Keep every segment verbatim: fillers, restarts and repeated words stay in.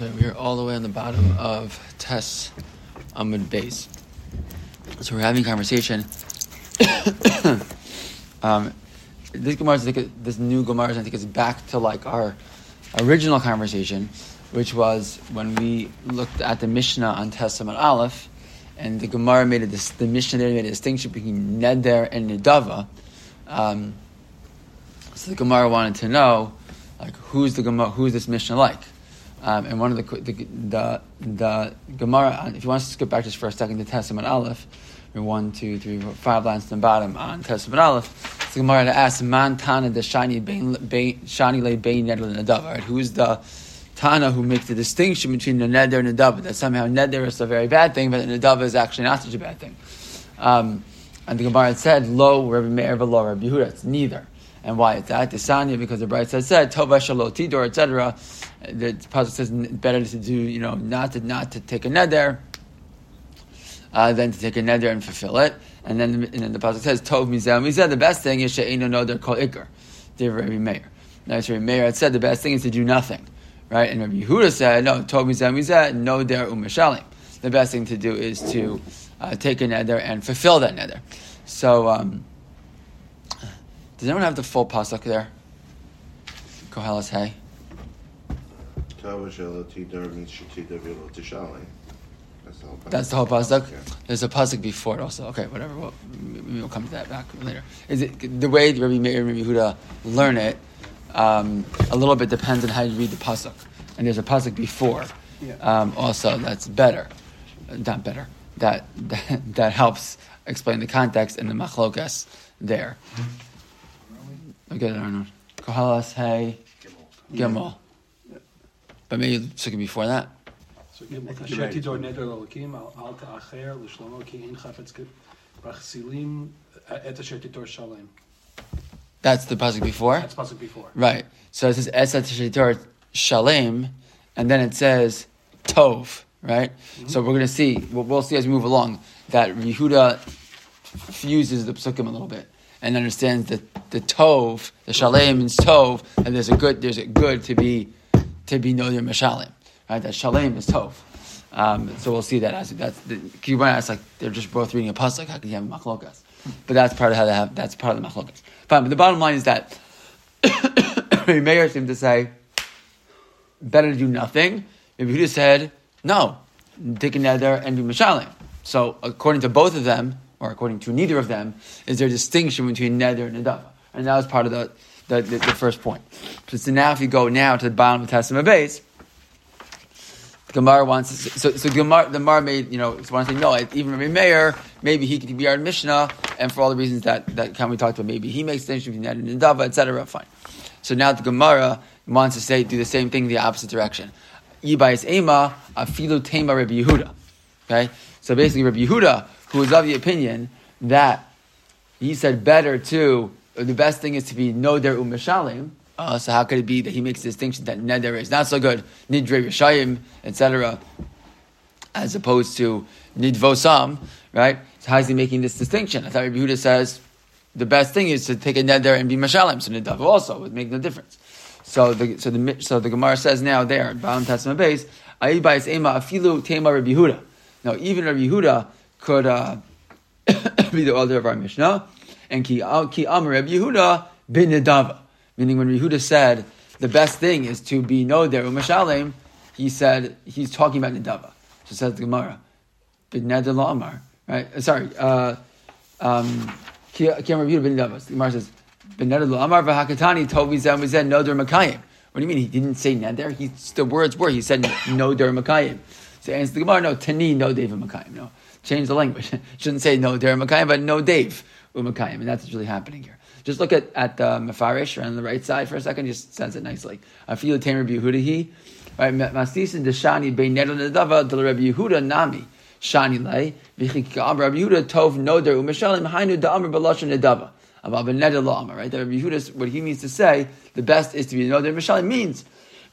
Okay, we're all the way on the bottom of Tes Amud Beis. So we're having a conversation. um, this Gemara, is, this new Gemara, I think, is back to like our original conversation, which was when we looked at the Mishnah on Tes Amud Aleph, and the Gemara made a the Mishnah there made a distinction between Neder and Nedava. Um, so the Gemara wanted to know, like, who's the Gemara, who's this Mishnah like? Um, and one of the the the, the Gemara, if you want to skip back just for a second to Tes Amud Aleph, we're one, two, three, four, five lines to the bottom on Tes Amud Aleph. The Gemara asks, "Man Tana the shani shani lay bein neder and nedava." Right? Who is the Tana who makes the distinction between the neder and nedava? That somehow neder is a very bad thing, but the nedava is actually not such a bad thing. Um, and the Gemara said, "Lo Rabbi Meir v'lo Rabbi Yehuda." It's neither. And why it's that? Tisanya, because the Bride said, said Tova Shalot Tidor, et cetera. The pasuk says better to do, you know, not to not to take a neder, uh, than to take a neder and fulfill it. And then, and then the pasuk says Tov Mizeh Mizeh. The best thing is she'eino noder kol ikar. Dear Rabbi Meir. Now, Rabbi Meir had said the best thing is to do nothing, right? And Rabbi Yehuda said no. Tov Mizeh Mizeh noder u'mishalim. The best thing to do is to uh, take a neder and fulfill that neder. So. Um, Does anyone have the full pasuk there? Kohelas Hay. That's the whole pasuk. Yeah. There's a pasuk before it also. Okay, whatever. We'll, we'll come to that back later. Is it the way Rabbi Meir and Rabbi Yehuda learn it? Um, a little bit depends on how you read the pasuk. And there's a pasuk before. Yeah. Um, also, that's better. Not better. That, that that helps explain the context and the machlokas there. Okay, I don't know. Kohalas, hey, Gimel. Yeah. But maybe it took it before that. So, that's the pasuk before? That's pasuk before. Right. So it says Esat Shetitor Shalem, and then it says Tov, right? Mm-hmm. So we're going to see, we'll, we'll see as we move along, that Yehuda fuses the pasukim a little bit and understands that the tov, the shalem means tov, and there's a good, there's a good to be, to be noder mishalem, right? That shalem is tov. Um, so we'll see that as that's the Kibbutz. It's like they're just both reading a pasuk. How can you have machlokas? But that's part of how they have. That's part of the machlokas. Fine. But the bottom line is that Meir seemed to say better to do nothing. Maybe Yehuda said no, take a neder and be mishalem. So according to both of them, or according to neither of them, is there a distinction between neder and nedava. And that was part of the the, the, the first point. So, so now if you go now to the bottom of Tes Amud Beis, the Gemara wants to, so, so the Gemara, the Gemara made, you know, want to say, no, even Rabbi Meir, maybe he could be our Mishnah, and for all the reasons that, that we talked about, maybe he makes the distinction between neder and nedava, et cetera. Fine. So now the Gemara wants to say, do the same thing the opposite direction. Ibayis ema, afilu tema Rabbi Yehuda. Okay? So basically Rabbi Yehuda, who is of the opinion that he said better to, or the best thing is to be noder u'mishalim. Uh, so how could it be that he makes the distinction that neder is not so good, nidrei rishayim, et cetera, as opposed to nidvosam, right? So how is he making this distinction? I thought Rabbi Yehuda says the best thing is to take a neder and be mishalim. So nidava also would make no difference. So the so the so the Gemara says now there, Ba'am Tes Amud Beis, Ayibayis ema afilu tema Rabbi Yehuda. Now even Rabbi Yehuda could uh, be the author of our Mishnah, and ki ki amar Rabbi Yehuda bin nedava, meaning when Rabbi Yehuda said the best thing is to be noder u'mishalem, he said he's talking about nedava. So says the Gemara, bin neder la amar, right? Sorry, uh, um, ki amar Rabbi Yehuda bin nedava. The Gemara says bin neder la amar v'hakatani tov mizeh mizeh noder makayim. What do you mean he didn't say neder? He the words were he said noder makayim. So answer the Gemara, no tani no deva makayim, no. Change the language. Shouldn't say no der Makayim, but no Dave Umakayim. And that's what's really happening here. Just look at, at the Mefarish on the right side for a second. Just says it nicely. I feel Tamer Yehudahi. Right, Mastis Deshani Bein Neder Nedava Del Rabbi Yehuda Nami Shani Lay Vichikam Rabbi Yehuda Tov Noder Umishalim Hainu Da'amr Balashon Nedava. About Ben Neder La'amr. Right, that Rabbi Yehuda, what he means to say, the best is to be Noder Umishalim means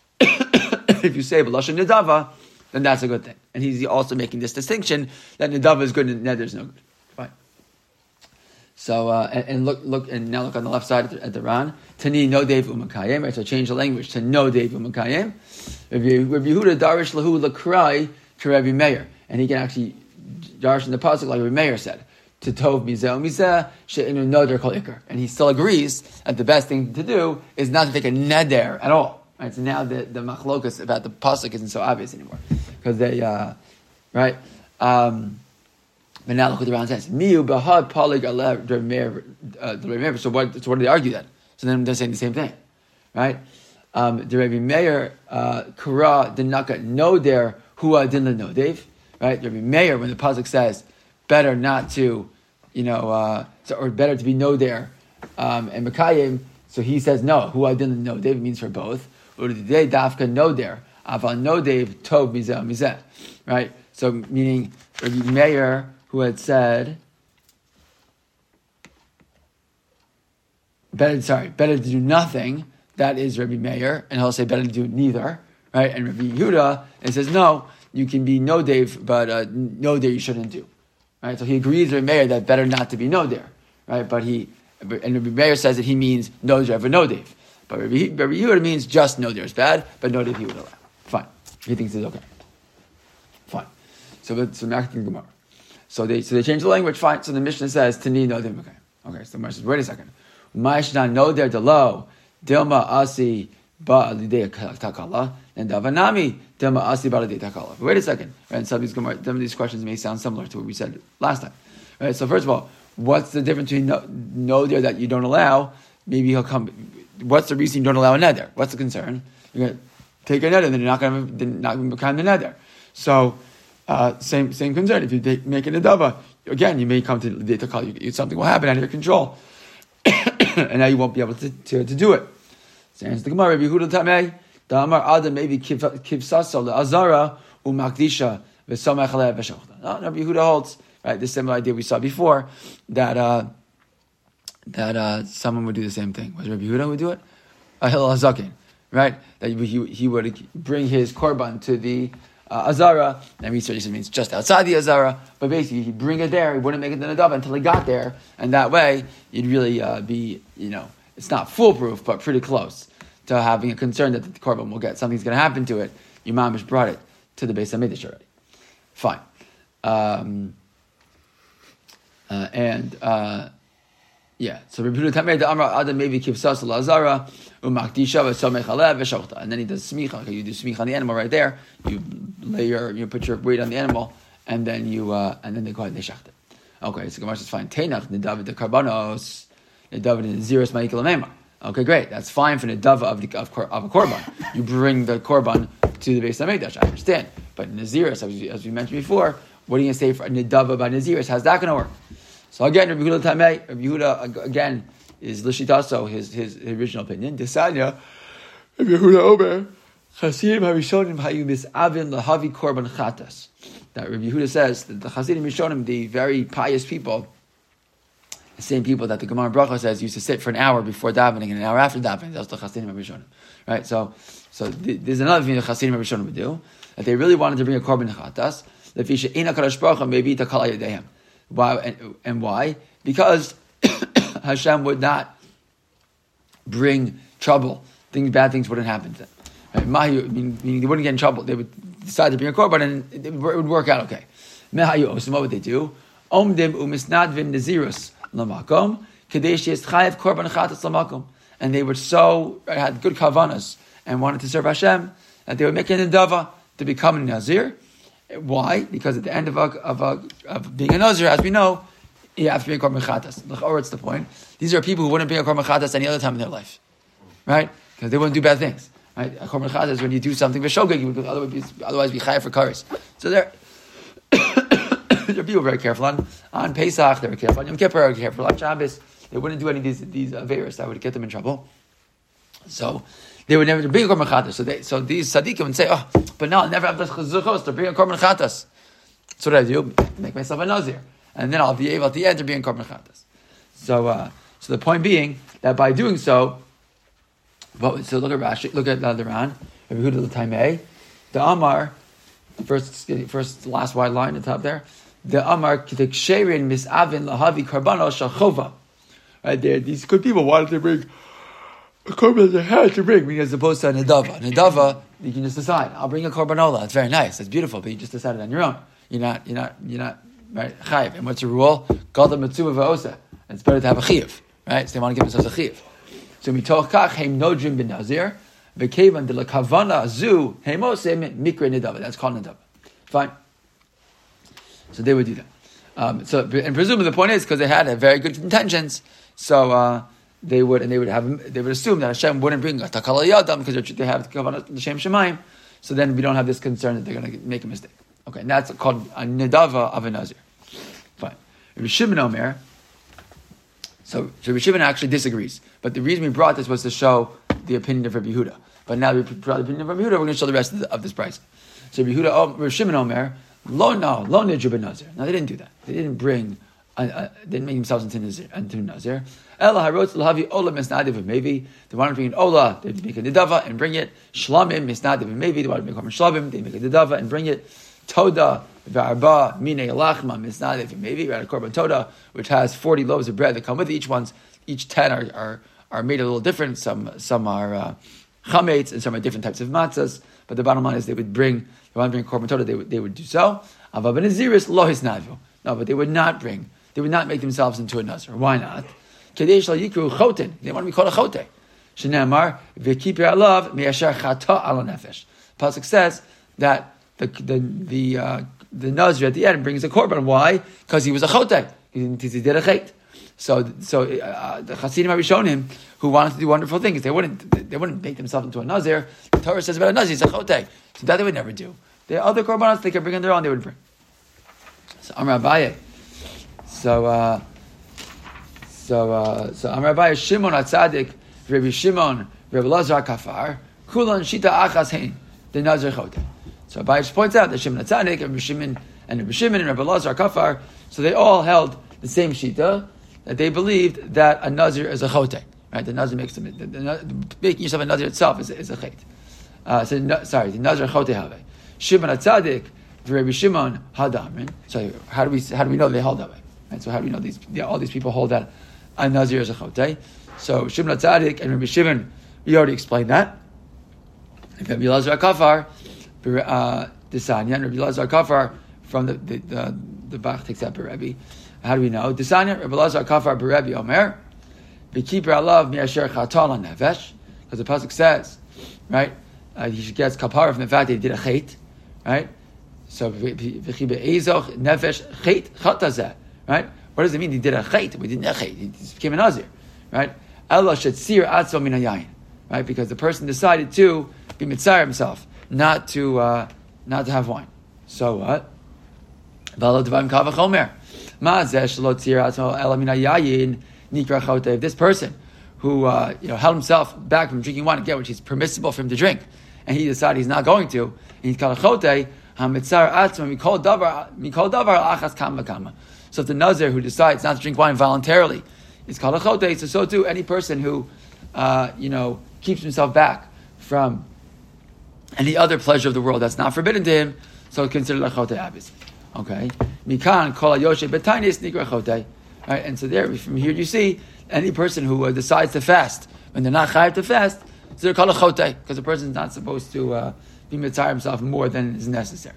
if you say Balashon Nedava, then that's a good thing. And he's also making this distinction that nedava is good and neder is no good. Fine. So uh, and, and look, look, and now look on the left side at the, at the Ran. Tani no Dave umakayim. Right, so change the language to no Dave umakayim. Rabbi Yehuda darish lahu lakrai to Rabbi Meir, and he can actually darish in the pasuk like Rabbi Meir said to tov mizeh mizeh she'inu noder kol ikar, and he still agrees that the best thing to do is not to take a neder at all. Right, so now the the machlokas about the pasuk isn't so obvious anymore because they uh, right. Um, But now look what the Ran says. Miu bahad palig alev the Rebbe Meir. So what? So what do they argue then? So then they're saying the same thing, right? Um, the Rebbe Meir kara denaka no der hua din no Dave, right? The Rebbe Meir, when the pasuk says better not to, you know, uh, so, or better to be no there um, and Mekayim. So he says no hua din no Dave means for both. Or the day dafka no der aval no Dave tov mizeh mizeh, right? So meaning Rebbe Meir, who had said, better, sorry, better to do nothing, that is Rabbi Meir, and he'll say better to do neither, right? And Rabbi Yehuda, it says, no, you can be no Dave, but uh, no there you shouldn't do, right? So he agrees with Rabbi Meir that better not to be no there, right? But he, and Rabbi Meir says that he means no there for no Dave. But Rabbi, Rabbi Yehuda means just no there is bad, but no Dave he would allow. Fine. He thinks it's okay. Fine. So, so now the Gemara. So they so they change the language, fine. So the Mishnah says Tani no der. Okay. Okay, so the Mishnah says, wait a second. Ma'ishna no der delo, Dilma asi ba alidei takala, and davanami Dilma asi ba alidei takala. Wait a second. Right, and some of these some of these questions may sound similar to what we said last time. Right, so first of all, what's the difference between no, no der that you don't allow? Maybe he'll come. What's the reason you don't allow a neder? What's the concern? You're gonna take a neder, and then you're not gonna not gonna become the neder. So Uh, same same concern. If you take, make an adava, again, you may come to the takal. You, something will happen out of your control, and now you won't be able to, to, to do it. So answer the Gemara. Rabbi Yehuda Tamei, the Amar Adam maybe kivsaso the Azara umakdisha v'samech aleh v'shachta. No, Rabbi Yehuda holds right the similar idea we saw before that uh, that uh, someone would do the same thing. Was Rabbi Yehuda would do it? Ahil Hazakin, right? That he he would bring his korban to the Uh, Azara, and research means just outside the Azara, but basically he'd bring it there, he wouldn't make it the Nadava until he got there, and that way you'd really uh, be, you know, it's not foolproof, but pretty close to having a concern that the Korban will get, something's going to happen to it. Your mom has brought it to the Beis HaMikdash already. Fine. Um, uh, and, uh, yeah, so Rabbi Yehuda Tamei the Amar Adam maybe kivsas l'Azara umakdisha v'samech aleh v'shachta, and then he does smicha. Okay, you do smicha on the animal right there. You lay your, you put your weight on the animal, and then you, uh, and then they go ahead and they shacht it. Okay, so Gemara says fine. Teinach nedavid the karbanos nedavid neziros ma'ikol meimar. Okay, great. That's fine for nedav of the of, of a korban. You bring the korban to the Beis HaMikdash. I understand, but neziros, as we, as we mentioned before, what are you going to say for nedav about neziros? How's that going to work? So again, Rabbi Yehuda Tamei, Rabbi Yehuda again is l'shitaso his his original opinion. Desanya, Rabbi Yehuda Omer, Chasidim Harishonim hayu misavin lahavi korban chatas. That Rabbi Yehuda says that the Chasidim Rishonim, the very pious people, the same people that the Gemara Bracha says used to sit for an hour before davening and an hour after davening. That's the Chasidim Rishonim, right? So, so th- there's another thing the Chasidim Rishonim would do that they really wanted to bring a korban chatas. That fisha ina kadosh baruch hu maybe takal yadehem. Why and, and why? Because Hashem would not bring trouble. Things, bad things wouldn't happen to them. Right? Mahayu, meaning, meaning they wouldn't get in trouble. They would decide to bring a korban and it, it would work out okay. Mehayu, so what would they do? Omdim umisnadvim nazirus lamakom kadesh chayav korban chatas lamakom, and they were so right, had good kavanas and wanted to serve Hashem that they would make an endava to become a nazir. Why? Because at the end of a, of a, of being a nazir, as we know, you have to be a korban chatas. Or it's the point. These are people who wouldn't be a korban chatas any other time in their life, right? Because they wouldn't do bad things. Right? A korban chatas is when you do something v'shogeg, you would otherwise be, otherwise be chayav for kares. So there, there are people very careful on on Pesach. They were careful on Yom Kippur. They were careful on Shabbos. They wouldn't do any of these these averos that would get them in trouble. So they would never bring a korban chatas. So they, so these tzaddikim would say, "Oh, but now I'll never have the chazukos to bring a korban chatas." So what I do, make myself a nazir, and then I'll be able at the end to bring a korban chatas. So, uh, so the point being that by doing so, well, so look at Rashi, look at uh, the Ran, Rabbi Yehuda Tamei, the Amar, first, first last wide line at the top there, the Amar K'teksherin Misavin Lahavi Karbano Shachova. Right there, these good people wanted to bring a korban they had to bring, as opposed to a nedava. Nedava, you can just decide. I'll bring a korbanola. It's very nice. It's beautiful, but you just decided on your own. You're not. You're not. You're not. Right? Chayiv. And what's the rule? Gada mitzvah va'osa. It's better to have a chiyuv, right? So they want to give themselves a chiyuv. So mitoch kach heim nodrim ben nazir v'kevan de la kavana zu heimosem mikra nedava. That's called nedava. Fine. So they would do that. Um, so and presumably the point is because they had a very good intentions. So. Uh, They would, and they would have, they would assume that Hashem wouldn't bring a takala yadam because they have kavanah l'shem shemayim. So then we don't have this concern that they're going to make a mistake. Okay, and that's called a nedava of a nazir. Fine. Rabbi Shimon Omer. So, so Rabbi Shimon actually disagrees, but the reason we brought this was to show the opinion of Rabbi Yehuda. But now we brought the opinion of Rabbi Yehuda, we're going to show the rest of, the, of this price. So Rabbi Yehuda, oh, Rabbi Shimon Omer, lo no, lo nidru ben nazir. No, they didn't do that. They didn't bring. Uh, they didn't make themselves into Nazir. Into Nazir. Ella harotz l'havi ola misnadiv maybe. They wanted to bring an ola. They make a nedava and bring it. Shlamim misnadiv maybe. They wanted to make a shlamim. They make a nedava and bring it. Toda v'arba mine lachma misnadiv maybe. We had a korban toda which has forty loaves of bread that come with it. Each one's each ten are are, are made a little different. Some some are uh, chametz and some are different types of matzahs. But the bottom line is they would bring. They want to bring a korban toda. They would they would do so. Ava b'naziris lo hisnadvu. No, but they would not bring. They would not make themselves into a nazir. Why not? They want to be called a chote. Shenamar v'kiper alav me'asher chata ala nefesh. Pasuk says that the the the uh, the nazir at the end brings a korban. Why? Because he was a chote. He, he did a chait. So so uh, the Hasidim have shown him who wanted to do wonderful things. They wouldn't they wouldn't make themselves into a nazir. The Torah says about a nazir, he's a chote. So that they would never do. The other korbanos they could bring on their own. They would bring. So Amar Abaye. So, uh, so, uh, so, Amar Abaye Shimon HaTzadik, Rabbi Shimon, Rabbi Lazar Kafar, Kulan Shita Achas Hein, the Nazir Chote. So Abaye just points out that Shimon HaTzadik, Rabbi Shimon, and Rabbi Shimon and Rabbi Lazar Kafar, so they all held the same Shita, that they believed that a Nazir is a Chote. Right? The Nazir makes them, the, the, the, making yourself a Nazir itself is, is a Chait. Uh, so, no, sorry, the Nazir Chote Have. Shimon HaTzadik, Rabbi Shimon Hadamrin. So how do we, how do we know they held that way? Right, so how do we know these? Yeah, all these people hold that a nazir is a chote. So Shimon HaTzadik and Rabbi Shimon, we already explained that. Rabbi Lazar Kafar, Desanya, and Rabbi Lazar Kafar from the the the, the Bach takes that Berebi. How do we know? Desanya, Rabbi Lazar Kafar Berebi Omer, v'kiper alav mi'asher chatal on nefesh, because the pasuk says, right, uh, he gets kapara from the fact that he did a chait, right? So v'chibe ezoch nefesh chait chatazeh. Right? What does it mean? He did a chait. We didn't a chait. He became a nazir. Right? Allah shetzir atzva min hayayin. Right? Because the person decided to be mitzayir himself, not to uh, not to have wine. So what? If this person who uh, you know held himself back from drinking wine again, which is permissible for him to drink, and he decided he's not going to, and he's called a chote, hamitzayir atzva mikol davar mikol davar achas kama kama. So if the nazir who decides not to drink wine voluntarily is called a chote, so so too any person who, uh, you know, keeps himself back from any other pleasure of the world that's not forbidden to him, so it's considered a chote abis. Okay, mikan kol hayoshe betainis nikra chote. Right, and so there from here you see any person who uh, decides to fast when they're not chayav to fast, so they're called a chote because the person is not supposed to uh, be mitzayir himself more than is necessary.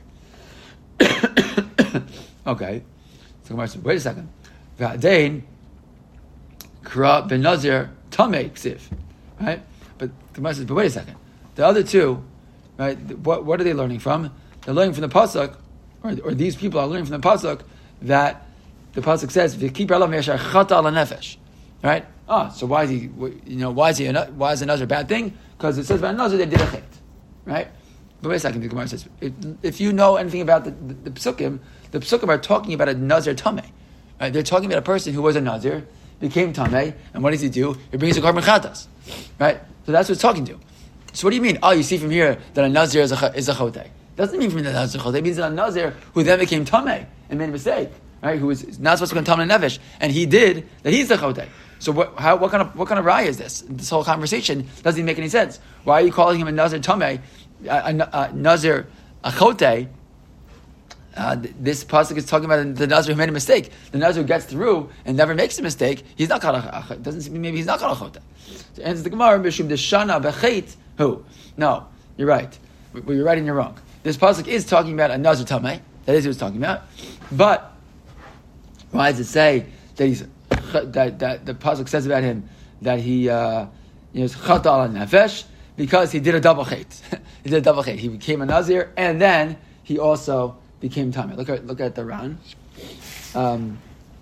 Okay. So Gemara says, wait a second. V'adain kra ben nazir tamei ksiv, right? But Gemara says, but wait a second. The other two, right? What what are they learning from? They're learning from the pasuk, or, or these people are learning from the pasuk that the pasuk says v'kiper alav me'asher chata ala nefesh, right? Ah, so why is he? You know, why is he? Why is a nazir a bad thing? Because it says about a nazir they did a chait, right? But wait a second. The Gemara says, if, if you know anything about the, the, the psukim. The psukim are talking about a nazir tameh. Right? They're talking about a person who was a nazir, became tameh, and what does he do? He brings a korban chatas. Right? So that's what it's talking to. So what do you mean? Oh, you see from here that a nazir is a, is a chote. Doesn't mean from the nazir chote. It means that a nazir who then became tameh and made a mistake, right? Who was not supposed to become tameh nefesh, and he did, that he's the chote. So what, how, what kind of what kind of raya is this? This whole conversation doesn't even make any sense. Why are you calling him a nazir tameh, a, a, a nazir a chote? Uh, this pasuk is talking about the Nazir who made a mistake. The Nazir who gets through and never makes a mistake, he's not kalachot. Doesn't mean maybe he's not kalachot. So answers the Gemara, Mishum deshana bechet who? No, you're right. Well, you're right and you're wrong. This pasuk is talking about a Nazir tamei. That is what it's talking about. But why does it say that he's that, that the pasuk says about him that he uh, you know, is chata al nefesh? Because he did a double chait. he did a double chait. He became a Nazir and then he also became tamei. Look at look at the Ran. Um,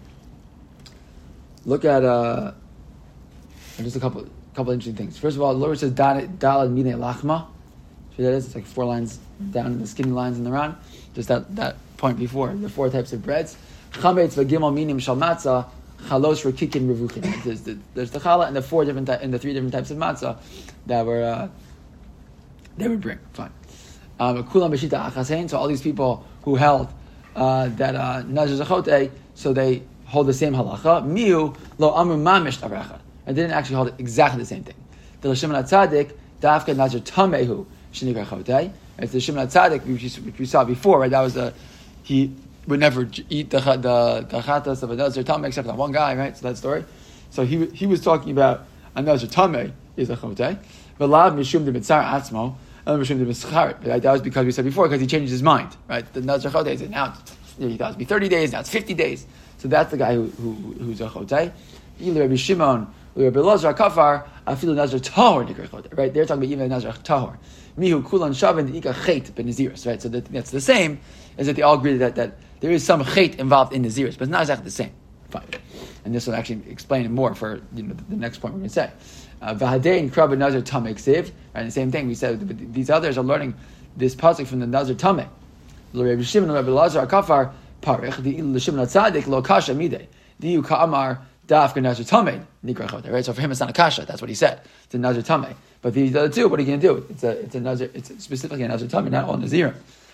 look at uh, just a couple couple interesting things. First of all, the Lord says dalad mine lachma. See that is? It's like four lines down in the skinny lines in the Ran. Just that, that point before the four types of breads. Chametz v'gimel minim shal matzah chalos rekikin revuchin. There's the there's the challah and the four different ty- and the three different types of matzah that were uh, they would bring. Fine. Um, Kulam b'shita achasein. So all these people who held uh, that uh, nazir zachote, so they hold the same halacha. Miu lo amru mamish avracha. And they didn't actually hold exactly the same thing. The Shimon HaTzadik dafka nazir tamehu shenikar chote. It's the Shimon HaTzadik which, which we saw before, right? That was the he would never eat the the the chatas of a nazir tameh except that one guy, right? So that story. So he he was talking about a nazir tameh is a chote, but lav mishum de mitzar atzmo. That was because we said before, because he changed his mind, right? The Nazir Chotei said now he thought it would be thirty days, now it's fifty days. So that's the guy who, who who's a Chotei. Either Rabbi Shimon or Rabbi Elazar Kafar, I feel Nazir Tahor Nikar Chotei, right? They're talking about even Nazir Tahor. Mihu Kulan Shavin Ika Chet Ben Naziris, right? So that, that's the same, is that they all agree that, that there is some Chet involved in Naziris, but it's not exactly the same. Fine. And this will actually explain it more for you know the, the next point we're going to say. Vahadein krab nazir tamei ksiv. Right, the same thing we said. But these others are learning this pasuk from the nazir tamei. Lo Rabbi Shimon, Rabbi Elazar Kafar parich the Lo Shimon HaTzadik lo kasha midei diu ka'amar dafka nazir tamei nikra chotei. Right, so for him it's not a kasha. That's what he said. It's a nazir tamei. But these other two, what are you going to do? It's a it's a nazir. It's specifically a nazir tamei, not all nazirim.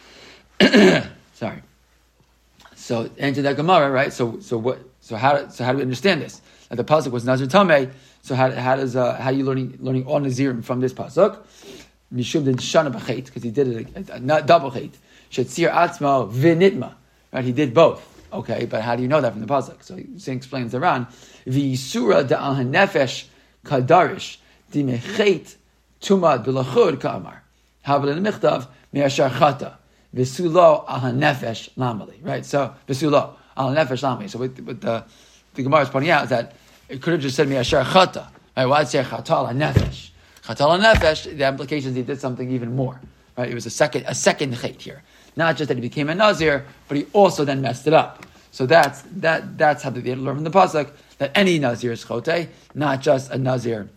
Sorry. So enter that Gemara, right? So so what? So how so how do we understand this? That the pasuk was nazir tamei. So how, how does uh, how are you learning learning all nazirim from this pasuk? Mishum den shana b'cheit, because he did it a, a, a double cheit. Shetzir atzmo v'nitma, right? He did both. Okay, but how do you know that from the pasuk? So he explains the Ran. V'yisura da'al hanefesh kadarish dimechet tumad b'lachud ka'amar havel michtav me'ashar chata v'sulo al hanefesh lamali. Right. So v'sulo al hanefesh lamali. So what, what the the Gemara is pointing out is that it could have just said Me'asher Chata. Right? Why did it say Chatal HaNefesh? Chatal HaNefesh, the implication is he did something even more. Right? It was a second a second chait here. Not just that he became a Nazir, but he also then messed it up. So that's that that's how they learn from the pasuk that any Nazir is chote, not just a Nazir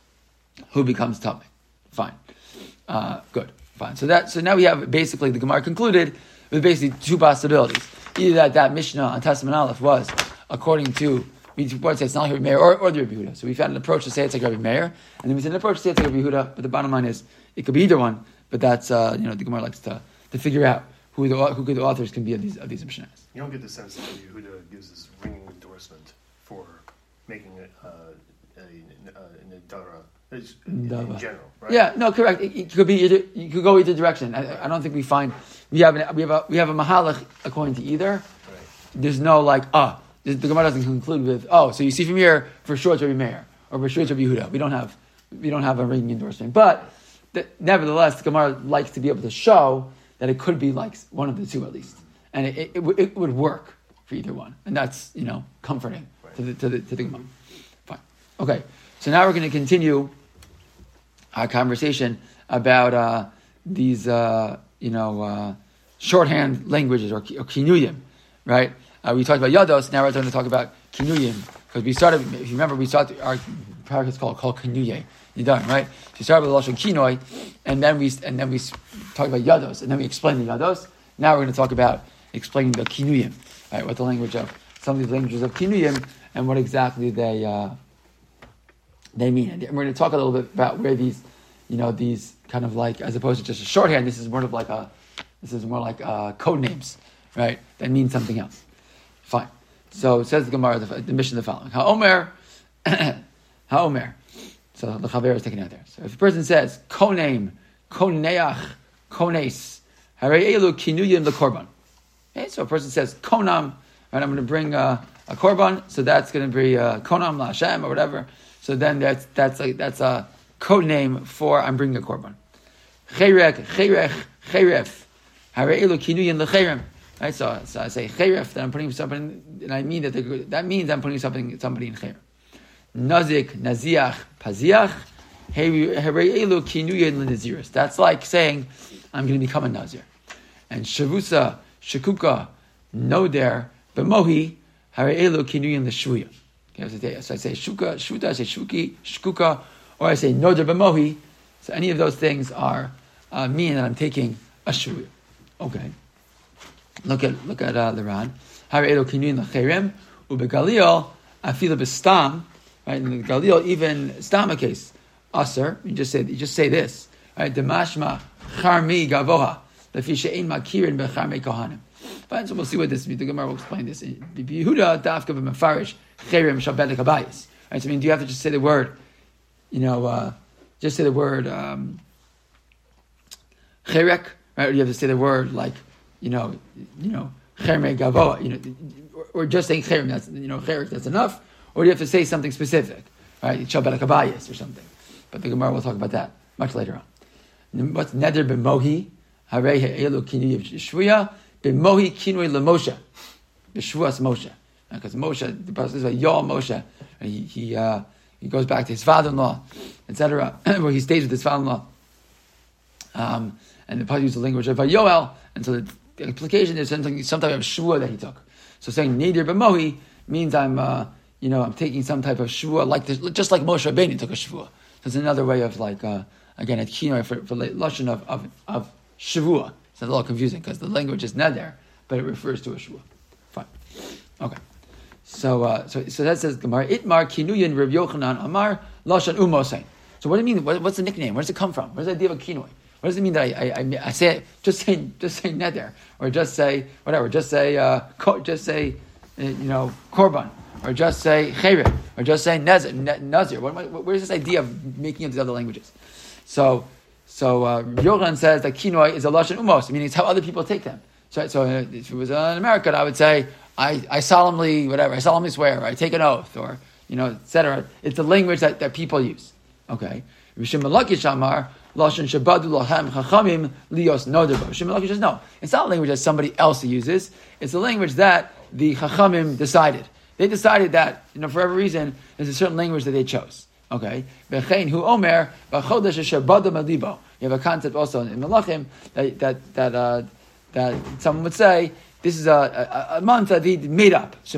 who becomes tamei. Fine. Uh, good. Fine. So that so now we have basically the Gemara concluded with basically two possibilities. Either that that Mishnah on Testament Aleph was according to we report say it's not like Rabbi Meir or, or the Rabbi Yehuda. So we found an approach to say it's like Rabbi Meir, and then we said an approach to say it's like Rabbi Yehuda. But the bottom line is it could be either one. But that's uh, you know the Gemara likes to to figure out who the who good authors can be of these of these Mishnahs. You don't get the sense that Rabbi Yehuda gives this ringing endorsement for making it uh, a, a, a dara in, in general, right? Yeah, no, correct. It, it could be either. You could go either direction. I, I don't think we find we have an, we have a we have a mahalach according to either. Right. There's no like ah. The Gemara doesn't conclude with, oh, so you see from here, for sure it's Rabbi Meir, or for sure it's Rabbi Yehuda. We don't have, we don't have a ringing endorsement. But, the, nevertheless, the Gemara likes to be able to show that it could be like one of the two at least. And it, it, it, w- it would work for either one. And that's, you know, comforting right. to the to the, to the Gemara. Fine. Okay, so now we're going to continue our conversation about uh, these, uh, you know, uh, shorthand languages, or, or kinuyim, right? Uh, we talked about yados. Now we're going to talk about kinuyim, because we started. If you remember, we started our practice called called kinuye. You done right? So we started with the lashon kinoy, and then we and then we talked about yados, and then we explained the yados. Now we're going to talk about explaining the kinuyim, right? What the language of some of these languages of kinuyim and what exactly they uh, they mean. And we're going to talk a little bit about where these, you know, these kind of like, as opposed to just a shorthand. This is more of like a, this is more like uh, code names, right? That mean something else. Fine. So it says the Gemara, the, the mission, the following: Ha'omer, ha'omer. So the chaver is taken out there. So if a person says konem, koneach, kones, harei elu kinuyim lekorban. Okay, so a person says konam, right? I'm going to bring uh, a korban, so that's going to be uh, konam la Hashem or whatever. So then that's that's like that's a code name for I'm bringing a korban. Cheirek, cheirech, cheiref. Hare'elu kinuyin lecheirem. Right, so, so I say cheiref, that I'm putting something, and I mean that that means I'm putting something somebody in cheirem. Nazik, naziach, paziach. Hare'elu kinuyin lenaziris. That's like saying I'm going to become a nazir. And shavusa, shekuka, noder, b'mohi. Hare'elu kinuyin leshvuya. Okay, so I say shuka, shuta, I say shuki, shkuka, or I say noder b'mohi. So any of those things are uh, mean that I'm taking a shvuya. Okay. Look at look at uh, Liran. Hare'elu kinuyin lecherem ubegalil afilu b'stam. Right, in the Galil, even stam case, aser. You just say you just say this. Right, demashma charmi gavoha lefi she'ein makirin becharmei kohanim. Fine, so we'll see what this means. The Gemara will explain this. Yehuda dafka b'mefarish cherem shabedek abayis. Right, so I mean, do you have to just say the word? You know, uh, just say the word um, cherek. Right, or do you have to say the word like, you know, you know, chermei gavoha. You know, or, or just saying cherem. That's you know, cherek. That's enough. Or do you have to say something specific, right? Shabbat Kabayis or something. But the Gemara will talk about that much later on. What's neder b'mohi? Harei he'elu kinui shvuya b'mohi kinui lemoshe b'shvuas Moshe. Because Moshe, the person is like Yol Moshe, and he he, uh, he goes back to his father-in-law, et cetera, where he stays with his father-in-law. Um, and the pasuk uses the language of Yoel, and so the implication is something, some type of shvua that he took. So saying neder b'mohi means I'm. Uh, You know, I'm taking some type of shvua, like this, just like Moshe Rabbeinu took a shvua. There's another way of like, uh, again, at kinoi for, for lashon of of, of shvua. It's a little confusing because the language is neder, but it refers to a shvua. Fine, okay. So, uh, so, so that says Gemara Itmar Kinuyin Rav Yochanan Amar Lashon Umosein. So, what do you mean? What, what's the nickname? Where does it come from? Where's the idea of a kinoi? What does it mean that I I, I, I say it, just say just say neder or just say whatever? Just say uh, just say uh, you know korban. Or just say chayre, or just say nazir. nazir. What, what, where's this idea of making up these other languages? So, so uh, Yochanan says that kinoi is a lashon umos, meaning it's how other people take them. So, so if it was in America, I would say I, I solemnly whatever, I solemnly swear, or I take an oath, or you know, et cetera. It's the language that, that people use. Okay, Rishon Malakish Amar lashon shabadu lahem chachamim lios noderbo. Rishon Malakish says no, it's not a language that somebody else uses. It's a language that the chachamim decided. They decided that, you know, for every reason, there's a certain language that they chose. Okay? Hu omer, you have a concept also in Malachim that that that, uh, that someone would say, this is a, a, a month that they made up. It's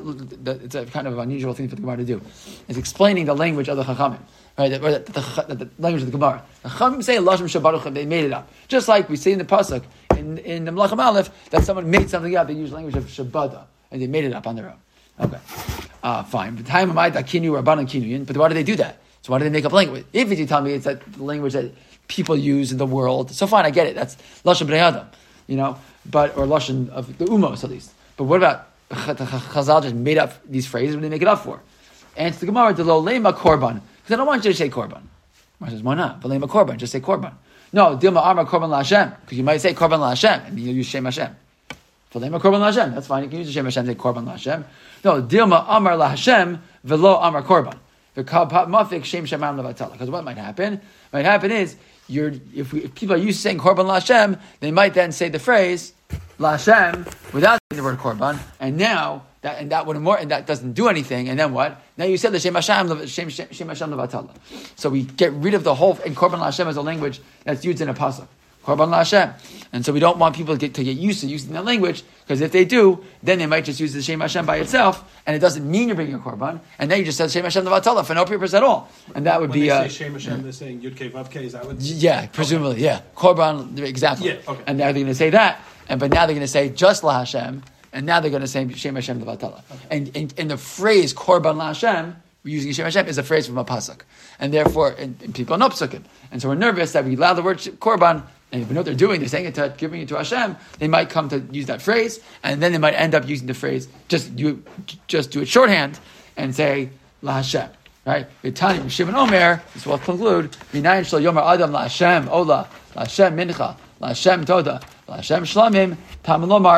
a kind of unusual thing for the Gemara to do. It's explaining the language of the Chachamim. Right? The, the, the, the language of the Gemara. The Chachamim say, Lashon Shabbaruch, they made it up. Just like we see in the Pasuk, in, in the Melachim Aleph, that someone made something up, they use language of Shabbada, and they made it up on their own. Okay, uh, fine. But time of my kinu or banan kinuyin. But why do they do that? So why do they make up language? If you tell me it's that the language that people use in the world, so fine, I get it. That's lashon bnei adam, you know, but or lashon of the umos at least. But what about Chazal just made up these phrases? What do they make it up for? And to the Gemara, the lo lema korban, because I don't want you to say korban. Gemara says, why not? But lema korban, just say korban. No, dilma arma korban la Hashem, because you might say korban la Hashem and you use Shem Hashem. V'lema korban la Hashem. That's fine. You can use the Shem Hashem, say korban la Hashem. No, dilma amar la Hashem v'lo amar korban. Mafik shem shemam levatala. Because what might happen? What might happen is you're if, we, if people are used to saying korban la Hashem, they might then say the phrase la Hashem without saying the word korban, and now that and that wouldn't more and that doesn't do anything. And then what? Now you said the shem Hashem shem shem Hashem levatala. So we get rid of the whole and korban la Hashem as a language that's used in a pasuk. Korban la Hashem. And so we don't want people to get, to get used to using that language, because if they do, then they might just use the Shem Hashem by itself, and it doesn't mean you're bringing a korban, and then you just said Shem Hashem Levatala for no purpose at all. And that would when be... When they uh, say Shem Hashem, they're saying Yud Kei Vav Kei, is that what... Yeah, presumably, okay. yeah. Korban, exactly. Yeah, okay. And now they're going to say that, and but now they're going to say just La Hashem, and now they're going to say Shem Hashem Levatala. Okay. And, and, and the phrase Korban La Hashem, using Shem Hashem, is a phrase from a pasuk. And therefore, and, and people know psukim. And so we're nervous that we allow the word korban, and if we know what they're doing, they're saying it to, giving it to Hashem, they might come to use that phrase, and then they might end up using the phrase, just do, just do it shorthand, and say, La Hashem. Right? V'tani, Shimon Omer, this will conclude, Minayin shlo yomer adam La Hashem, Ola, La Hashem mincha, La Hashem toda, La Hashem shlamim, Tam lomar,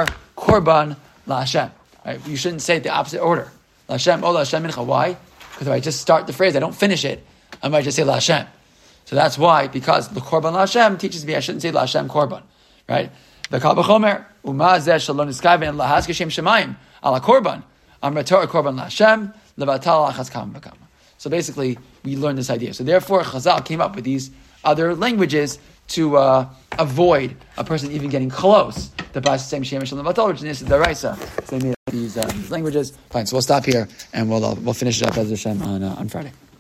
korban laHashem. Right? You shouldn't say it the opposite order. LaHashem, oh LaHashem mincha. Why? Because if I just start the phrase, I don't finish it, I might just say LaHashem. So that's why, because the korban laHashem teaches me I shouldn't say LaHashem korban. Right? The Kal V'chomer, Uma zeh shalon niskaven lahaz kashem shemayim ala korban. Amar Torah korban laHashem, levatal achas kam v'kama. So basically, we learned this idea. So therefore, Chazal came up with these other languages to uh, avoid a person even getting close to the same Shem Shalom Vatal, which is the Raisa. So they made up these, uh, these languages. Fine, so we'll stop here and we'll uh, we'll finish it up as Hashem on uh, on Friday.